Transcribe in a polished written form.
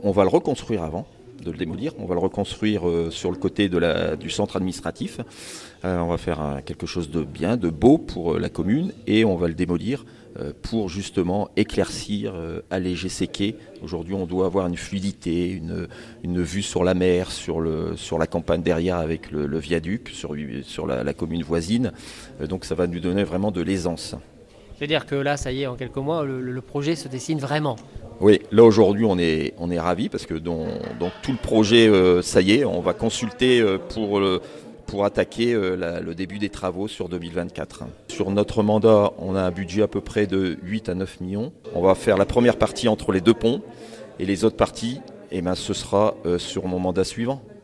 On va le reconstruire avant de le démolir. On va le reconstruire sur le côté du centre administratif. On va faire quelque chose de bien, de beau pour la commune et on va le démolir pour justement éclaircir, alléger ces quais. Aujourd'hui, on doit avoir une fluidité, une vue sur la mer, sur la campagne derrière avec le viaduc, sur la commune voisine. Donc ça va nous donner vraiment de l'aisance. C'est-à-dire que là, ça y est, en quelques mois, le projet se dessine vraiment. Oui, là aujourd'hui on est ravis parce que dans tout le projet, ça y est, on va consulter pour attaquer le début des travaux sur 2024. Sur notre mandat, on a un budget à peu près de 8 à 9 millions. On va faire la première partie entre les deux ponts et les autres parties, ce sera sur mon mandat suivant.